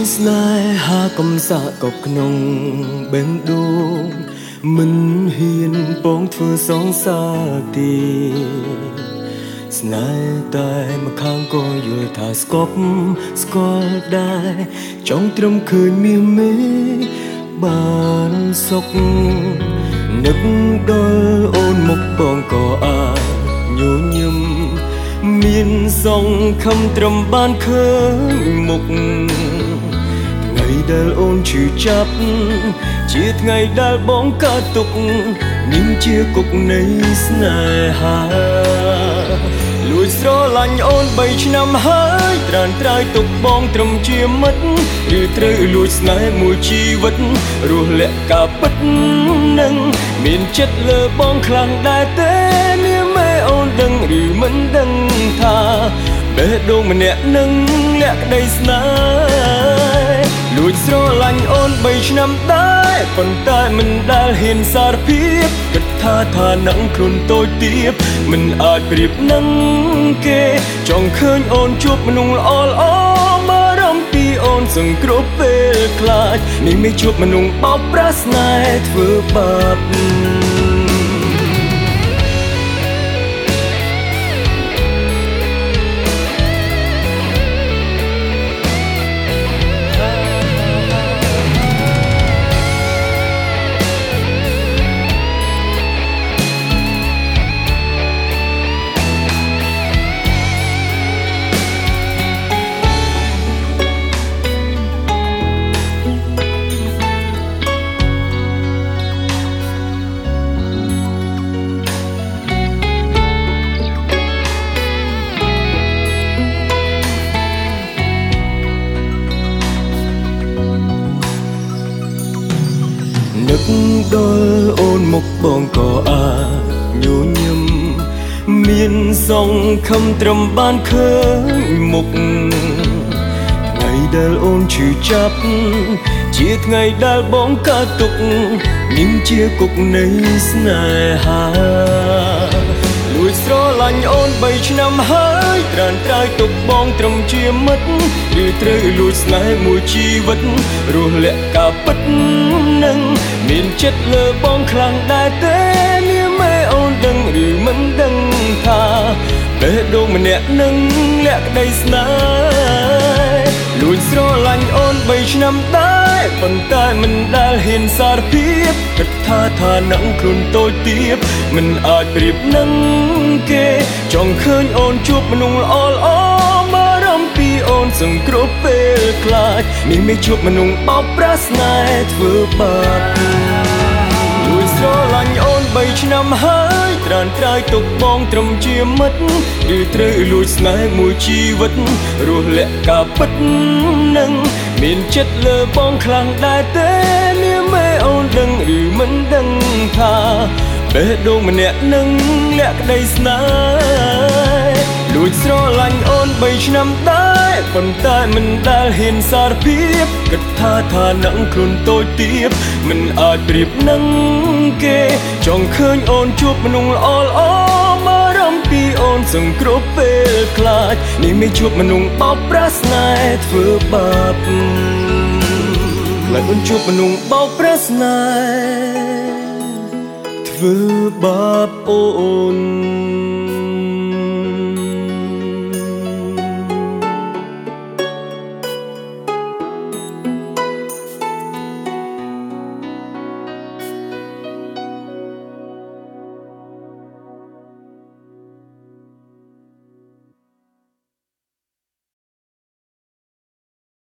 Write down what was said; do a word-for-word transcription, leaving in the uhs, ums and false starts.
ស្នេហាកំសាកប់ក្នុងបេះដូងមិនហ៊ានពងធ្វើសងសាទីស្នេហ៍តែម្ខាងក៏យល់ថាស្គប់ស្គាល់ដែរចង់ត្រឹមឃើញមាសមេបានសុខនឹកដល់អូនមកបងក៏អាចញញឹមមានសង្ឃឹមត្រឹមបានឃើញមុខថ្ងៃដែលអូនឈឺចាប់ជាថ្ងៃដែលបងកើតទុកនាងជាគុកនៃស្នេហាលួចស្រឡាញ់អូនបីឆ្នាំហើយត្រានត្រើយទុកបងត្រឹមជាមិត្តឬត្រូវលួចស្នេហ៍មួយជីវិតរស់លាក់ការពិតនឹងមានចិត្តលើបងខ្លាំងដែរទេនាងមេអូនដឹងឬមិនដឹងថាបេះដូងម្នាក់នឹងលាក់ក្តីស្នេហ៍លួចស្រឡាញ់អូនបីឆ្នាំដែរប៉ុន្តែមិនដែលហ៊ានសារភាពគិតថាឋានៈខ្លួនតូចទាបមិនអាចប្រៀបនឹងគេចង់ឃើញអូនជួបមនុស្សល្អល្អបារម្ភពីអូនសង្គ្រោះពេលខ្លាចនេះមិនជួបមនុស្សបោកប្រាស់ស្នេហ៍ធ្វើបាបនឹកដល់អូនមកបងក៏អាចញញឹមមានសង្ឃឹមត្រឹមបានឃើញមុខថ្ងៃដែលអូនឈឺចាប់ជាថ្ងៃដែលបងកើតទុកនាងជាគុកនៃស្នេហាលួចស្រឡាញ់អូនបីឆ្នាំហើយត្រានត្រើយទុកបងត្រឹមជាមិត្តឬត្រូវលួចស្នេហ៍មួយជីវិតរស់លាក់ការពិតនឹងមានចិត្តលើបងខ្លាំងដែរទេនាងមេអូនដឹងឬមិនដឹងថាបេះដូងម្នាក់នឹងលាក់ក្តីស្នេហ៍លួចស្រឡាញ់អូនបីឆ្នាំដែរប៉ុន្តែមិនដែលហ៊ានសារភាពគិតថាឋានៈខ្លួនតូចទាបមិនអាចប្រៀបនឹងគេចង់ឃើញអូនជួបមនុស្សល្អល្អបារម្ភពីអូនសង្គ្រោះពេលខ្លាចនេះមិនជួបមនុស្សបោកប្រាស់ស្នេហ៍ធ្វើបាបលួចស្រឡាញ់អូនបីឆ្នាំហើយត្រានត្រើយទុកបងត្រឹមជាមិត្តឬត្រូវលួចស្នេហ៍មួយជីវិតរស់លាក់ការពិតនឹងមានចិត្តលើបងខ្លាំងដែរទេនាងមេអូនដឹងឬមិនដឹងថាបេះដូងម្នាក់នឹងលាក់ក្តីស្នេហ៍លួចស្រឡាញ់អូនបីឆ្នាំដែរប៉ុន្តែមិនដែលហ៊ានសារភាពគិតថាឋានៈខ្លួនតូចទាបមិនអាចប្រៀបនឹងគេចង់ឃើញអូនជួបមនុស្សល្អល្អបារម្ភពីអូនសង្គ្រោះពេលខ្លាចនេះមិនជួបមនុស្សបោកប្រាស់ស្នេហ៍ធ្វើបាបខ្លាចអូនជួបមនុស្សបោកប្រាស់ស្នេហ៍ធ្វើបាបអូន